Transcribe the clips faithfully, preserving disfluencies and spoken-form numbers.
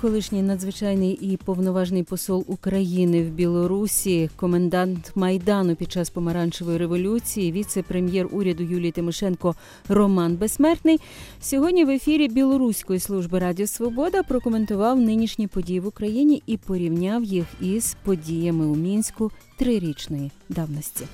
колишній надзвичайний і повноважний посол України в Білорусі, комендант Майдану під час помаранчевої революції, віце-прем'єр уряду Юлії Тимошенко Роман Безсмертний, сьогодні в ефірі Білоруської служби Радіо Свобода прокоментував нинішні події в Україні і порівняв їх із подіями у Мінську трирічної давності.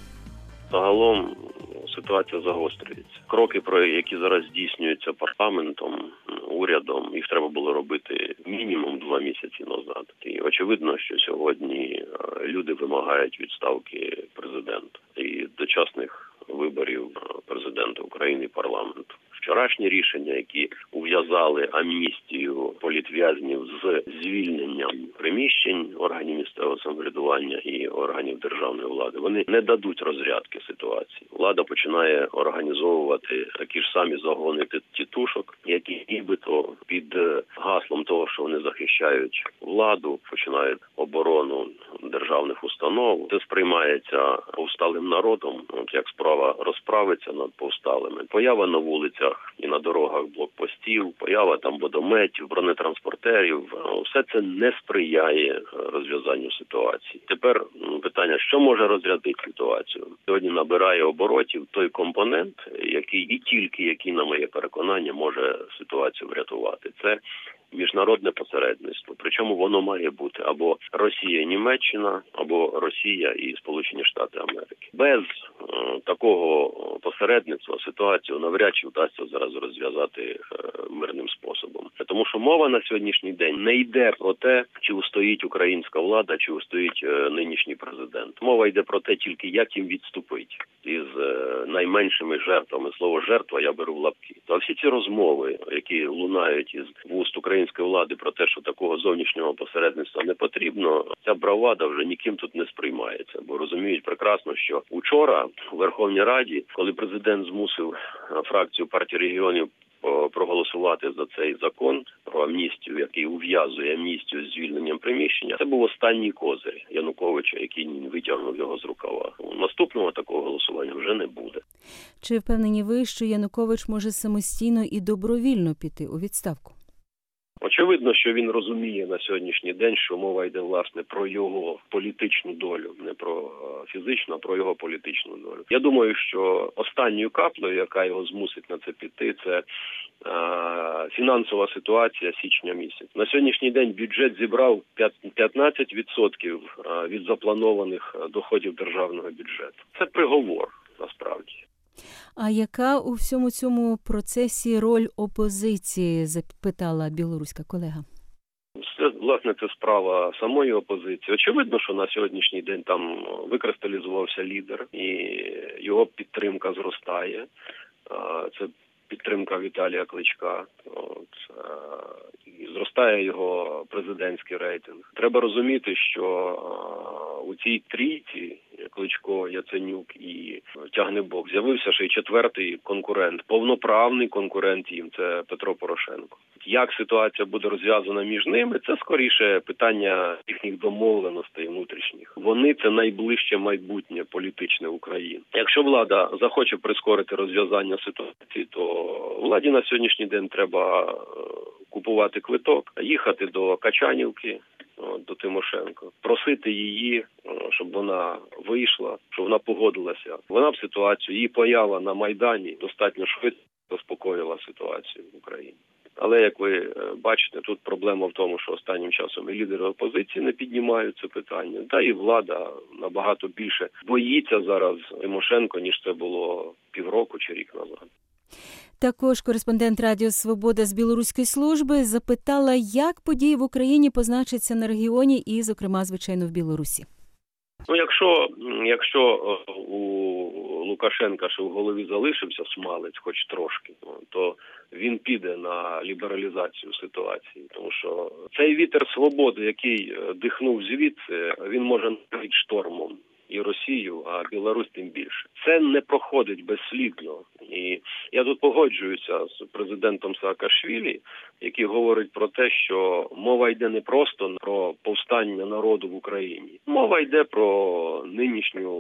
Загалом ситуація загострюється. Кроки, про які зараз здійснюються парламентом, урядом, їх треба було робити мінімум два місяці назад. І очевидно, що сьогодні люди вимагають відставки президента і дочасних виборів президента України і парламенту. Вчорашні рішення, які ув'язали амністію політв'язнів з звільненням приміщень органів місцевого самоврядування і органів державної влади, вони не дадуть розрядки ситуації. Влада починає організовувати такі ж самі загони тітушок, які нібито під гаслом того, що вони захищають владу, починають оборону державних установ. Це сприймається повсталим народом, от як справа розправиться над повсталими. Поява на вулицях і на дорогах блокпостів, поява там водометів, бронетранспортерів, все це не сприяє розв'язанню ситуації. Тепер питання, що може розрядити ситуацію? Сьогодні набирає оборотів той компонент, який і тільки, який, на моє переконання, може ситуацію врятувати. Це міжнародне посередництво. Причому воно має бути або Росія і Німеччина, або Росія і Сполучені Штати Америки. Без е, такого посередництва ситуацію навряд чи вдасться зараз розв'язати е, мирним способом. Тому що мова на сьогоднішній день не йде про те, чи устоїть українська влада, чи устоїть е, нинішній президент. Мова йде про те тільки, як їм відступити із е, найменшими жертвами. Слово «жертва» я беру в лапки. А всі ці розмови, які лунають із вуст української влади про те, що такого зовнішнього посередництва не потрібно, ця бравада вже ніким тут не сприймається. Бо розуміють прекрасно, що учора у Верховній Раді, коли президент змусив фракцію партії регіонів проголосувати за цей закон про амністію, який ув'язує амністію з звільненням приміщення, це був останній козир Януковича, який витягнув його з рукава. Наступного такого голосування вже не буде. Чи впевнені ви, що Янукович може самостійно і добровільно піти у відставку? Очевидно, що він розуміє на сьогоднішній день, що мова йде, власне, про його політичну долю, не про фізичну, а про його політичну долю. Я думаю, що останньою каплею, яка його змусить на це піти, це е, фінансова ситуація січня місяця. На сьогоднішній день бюджет зібрав п'ятнадцять відсотків від запланованих доходів державного бюджету. Це приговор, насправді. А яка у всьому цьому процесі роль опозиції, запитала білоруська колега? Це, власне, це справа самої опозиції. Очевидно, що на сьогоднішній день там викристалізувався лідер, і його підтримка зростає. Це підтримка Віталія Кличка. От, і зростає його президентський рейтинг. Треба розуміти, що у цій трійці Кличко, Яценюк і Тягнебок з'явився ще й четвертий конкурент, повноправний конкурент їм, це Петро Порошенко. Як ситуація буде розв'язана між ними, це скоріше питання їхніх домовленостей внутрішніх. Вони – це найближче майбутнє політичне України. Якщо влада захоче прискорити розв'язання ситуації, то владі на сьогоднішній день треба купувати квиток, їхати до Качанівки, до Тимошенко, просити її, щоб вона вийшла, щоб вона погодилася. Вона б ситуацію, її поява на Майдані достатньо швидко заспокоїла ситуацію в Україні. Але, як ви бачите, тут проблема в тому, що останнім часом і лідери опозиції не піднімають це питання, та і влада набагато більше боїться зараз Тимошенко, ніж це було півроку чи рік назад. Також кореспондент Радіо Свобода з білоруської служби запитала, як події в Україні позначаться на регіоні і, зокрема, звичайно, в Білорусі. Ну, якщо, якщо у Лукашенка ще в голові залишився смалець хоч трошки, то він піде на лібералізацію ситуації. Тому що цей вітер свободи, який дихнув звідси, він може накрити штормом і Росію, а Білорусь тим більше. Це не проходить безслідно. І я тут погоджуюся з президентом Саакашвілі, який говорить про те, що мова йде не просто про повстання народу в Україні. Мова йде про нинішню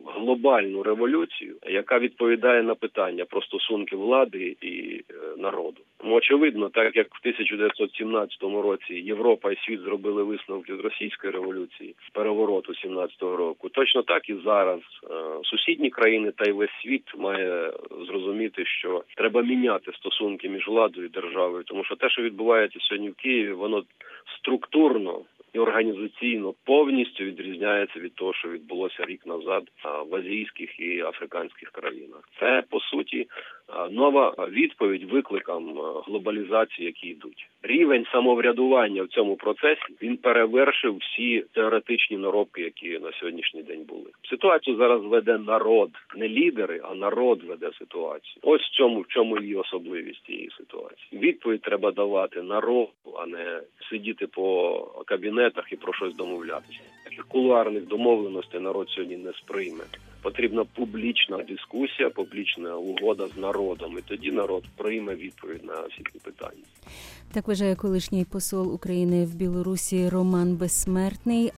глобальну революцію, яка відповідає на питання про стосунки влади і народу. Тому, очевидно, так як в тисяча дев'ятсот сімнадцятому році Європа і світ зробили висновки з російської революції, перевороту сімнадцятого року, точно так і зараз сусідні країни та й весь світ має зрозуміти, що треба міняти стосунки між владою і державою, тому що те, що відбувається сьогодні в Києві, воно структурно і організаційно повністю відрізняється від того, що відбулося рік назад в азійських і африканських країнах. Це, по суті, нова відповідь викликам глобалізації, які йдуть. Рівень самоврядування в цьому процесі, він перевершив всі теоретичні наробки, які на сьогоднішній день були. Ситуацію зараз веде народ. Не лідери, а народ веде ситуацію. Ось в цьому, в чому її особливість цієї ситуації. Відповідь треба давати народу, а не сидіти по кабінетах і про щось домовлятися. Таких кулуарних домовленостей народ сьогодні не сприйме. Потрібна публічна дискусія, публічна угода з народом, і тоді народ прийме відповідь на всі ці питання. Так вважає колишній посол України в Білорусі Роман Безсмертний.